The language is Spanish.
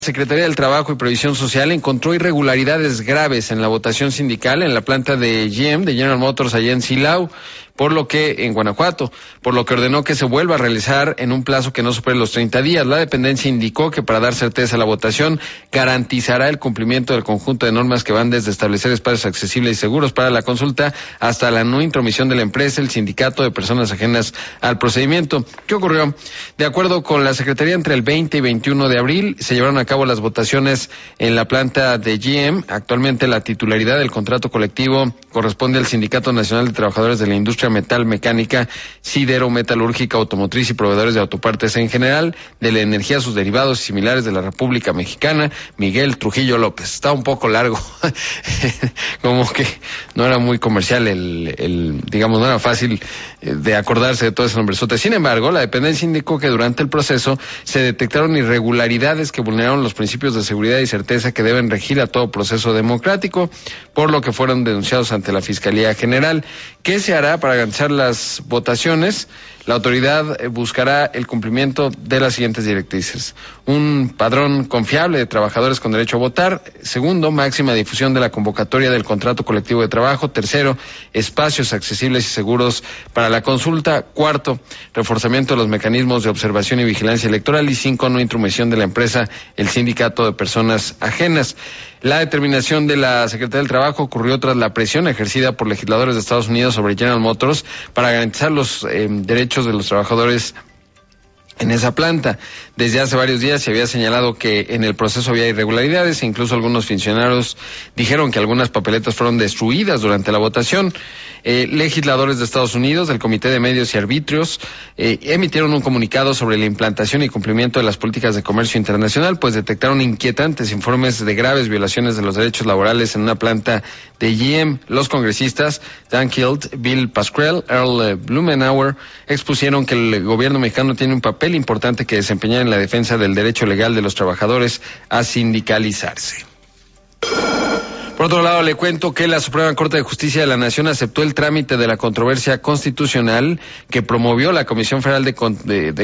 Secretaría del Trabajo y Previsión Social encontró irregularidades graves en la votación sindical en la planta de GM, de General Motors, allá en Silao, en Guanajuato, por lo que ordenó que se vuelva a realizar en un plazo que no supere los 30 días. La dependencia indicó que para dar certeza a la votación garantizará el cumplimiento del conjunto de normas que van desde establecer espacios accesibles y seguros para la consulta hasta la no intromisión de la empresa, el sindicato de personas ajenas al procedimiento. ¿Qué ocurrió? De acuerdo con la Secretaría, entre el 20 y 21 de abril se llevaron a cabo las votaciones en la planta de GM. Actualmente la titularidad del contrato colectivo corresponde al Sindicato Nacional de Trabajadores de la Industria Metal, Mecánica, Sidero, Metalúrgica, Automotriz y Proveedores de Autopartes en general, de la energía, sus derivados y similares de la República Mexicana, Miguel Trujillo López. Está un poco largo, como que no era muy comercial digamos, no era fácil de acordarse de todo ese nombrezote. Sin embargo, la dependencia indicó que durante el proceso se detectaron irregularidades que vulneraron los principios de seguridad y certeza que deben regir a todo proceso democrático, por lo que fueron denunciados ante la Fiscalía General. ¿Qué se hará para garantizar las votaciones? La autoridad buscará el cumplimiento de las siguientes directrices: un padrón confiable de trabajadores con derecho a votar. Segundo, máxima difusión de la convocatoria del contrato colectivo de trabajo. Tercero, espacios accesibles y seguros para la consulta. Cuarto, reforzamiento de los mecanismos de observación y vigilancia electoral. Y cinco, no intromisión de la empresa, el sindicato de personas ajenas. La determinación de la Secretaría del Trabajo ocurrió tras la presión ejercida por legisladores de Estados Unidos sobre General Motors para garantizar los derechos de los trabajadores en esa planta. Desde hace varios días se había señalado que en el proceso había irregularidades e incluso algunos funcionarios dijeron que algunas papeletas fueron destruidas durante la votación. Legisladores de Estados Unidos, del Comité de Medios y Arbitrios, emitieron un comunicado sobre la implantación y cumplimiento de las políticas de comercio internacional, pues detectaron inquietantes informes de graves violaciones de los derechos laborales en una planta de GM. Los congresistas Dan Kilt, Bill Pascrell, Earl Blumenauer expusieron que el gobierno mexicano tiene un papel importante que desempeñar en la defensa del derecho legal de los trabajadores a sindicalizarse. Por otro lado, le cuento que la Suprema Corte de Justicia de la Nación aceptó el trámite de la controversia constitucional que promovió la Comisión Federal de